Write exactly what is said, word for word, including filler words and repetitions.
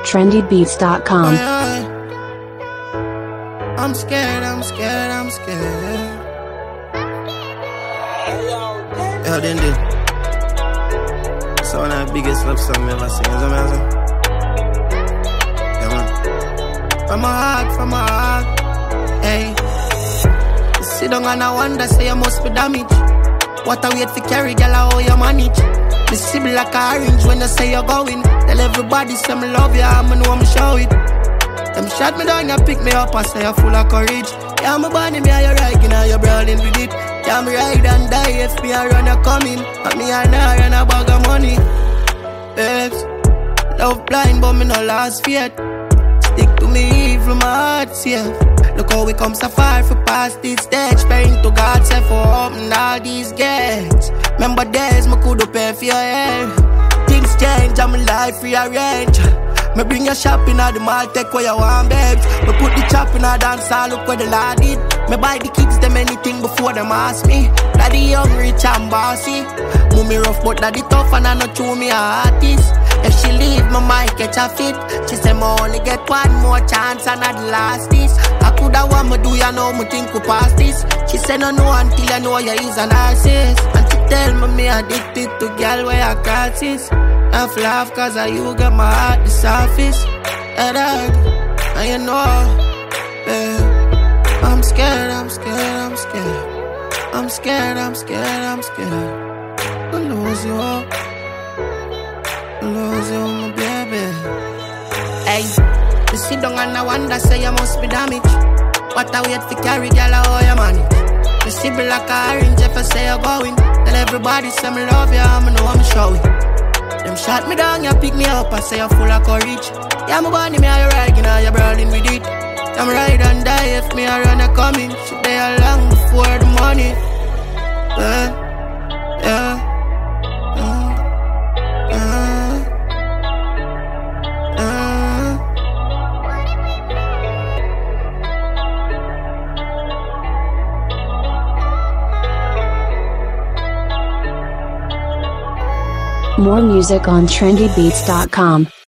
trendy beats dot com. I'm scared, I'm scared, I'm scared. Yo, then this. It's one of the biggest love songs I've ever seen. You know what I'm saying? Yeah, man. From my heart, from my heart. Hey. You sit down and I wonder, say you must be damaged. What I wait for carry, girl, how you manage? Me see me like a orange when you say you're going. Tell everybody say me love you, I'ma know I'ma show it. Them shot me down, you pick me up, I say you're full of courage. Yeah, my body, me, you're right, now you're brawling with it. Yeah, me ride and die, if me I run, you're coming. But me I know, run a bag of money. Babes, love blind, but me no lost faith. Stick to me, even my heart safe. Look how we come so far for past this stage. Praying to God, say for open all these gates. Remember days, me could pay for your hair. Things change, and my life rearrange. Me bring your shopping at the mall, take what you want, babes. Me put the chop in a dance hall, look where the Lord did. Me buy the kids them anything before them ask me. Daddy young, rich and bossy. Mommy rough, but daddy tough and I know true me a artist. If she leave, my might catch a fit. She say me only get one more chance and I'd last this. I coulda want me do, you know me think we pass this. She say no no until you know you is a narcissist. And she tell me me addicted to girl where I crisis. Laugh laugh cause I you got my heart the surface. Yeah, dog, and you know, yeah. I'm scared, I'm scared, I'm scared. I'm scared, I'm scared, I'm scared. I lose you all. I lose you, my baby. Hey, you sit down and I wonder, say you must be damaged. What I wait for carry, girl, how you manage? You see me like a orange if I say you're going. Tell everybody say me love you, I'ma know I'm showing. Them shot me down, you pick me up, I say you're full of courage. Yeah, my body, me, you're right, you know, you're brawling with it. I'm ride and die if me, I run a coming. She there long before the money. Yeah, yeah. More music on trendy beats dot com.